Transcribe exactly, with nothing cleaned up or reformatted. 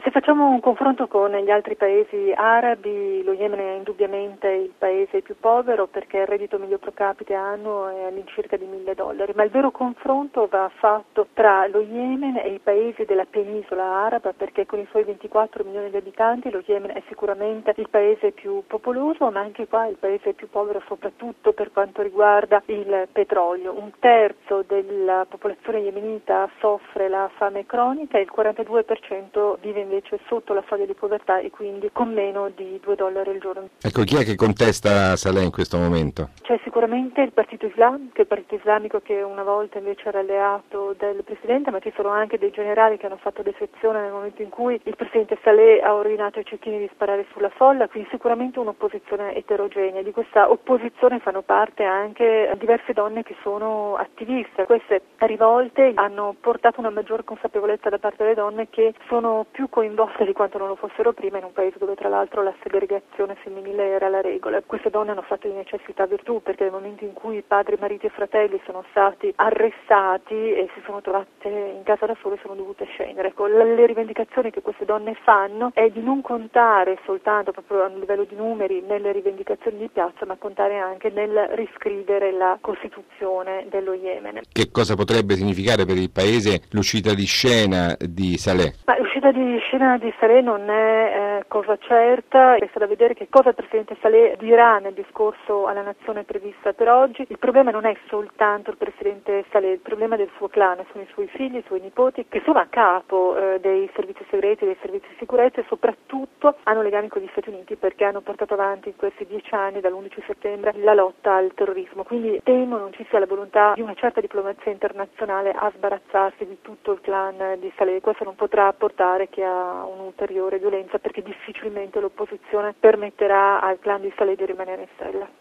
Se facciamo un confronto con gli altri paesi arabi, lo Yemen è indubbiamente il paese più povero perché il reddito medio pro capite annuo è all'incirca di mille dollari, ma il vero confronto va fatto tra lo Yemen e i paesi della penisola araba perché con i suoi ventiquattro milioni di abitanti lo Yemen è sicuramente il paese più popoloso, ma anche qua il paese più povero soprattutto per quanto riguarda il petrolio. Un terzo della popolazione yemenita soffre la fame cronica e il quarantadue per cento vive invece sotto la soglia di povertà e quindi con meno di due dollari al giorno. Ecco, chi è che contesta Saleh in questo momento? C'è sicuramente il Partito Islamico, che è il Partito Islamico che una volta invece era alleato del Presidente, ma ci sono anche dei generali che hanno fatto defezione nel momento in cui il Presidente Saleh ha ordinato ai cecchini di sparare sulla folla, quindi sicuramente un'opposizione eterogenea. Di questa opposizione fanno parte anche diverse donne che sono attiviste. Queste rivolte hanno portato una maggior consapevolezza da parte delle donne che sono più coinvolte di quanto non lo fossero prima in un paese dove tra l'altro la segregazione femminile era la regola. Queste donne hanno fatto di necessità virtù perché nel momento in cui padri, mariti e fratelli sono stati arrestati e si sono trovate in casa da sole sono dovute scendere. Ecco, le rivendicazioni che queste donne fanno è di non contare soltanto proprio a livello di numeri nelle rivendicazioni di piazza, ma contare anche nel riscrivere la Costituzione dello Yemen. Che cosa potrebbe significare per il paese l'uscita di scena di Saleh? Ma l'uscita di scena di Saleh non è eh, cosa certa, resta da vedere che cosa il Presidente Saleh dirà nel discorso alla nazione prevista per oggi. Il problema non è soltanto il Presidente Saleh, il problema del suo clan, sono i suoi figli, i suoi nipoti che sono a capo eh, dei servizi segreti, dei servizi di sicurezza e soprattutto hanno legami con gli Stati Uniti perché hanno portato avanti in questi dieci anni, dall'undici settembre, la lotta al terrorismo. Quindi temo non ci sia la volontà di una certa diplomazia internazionale a sbarazzarsi di tutto il clan di Saleh. Questo non potrà portare che a un'ulteriore violenza perché difficilmente l'opposizione permetterà al clan di Saleh di rimanere in sella.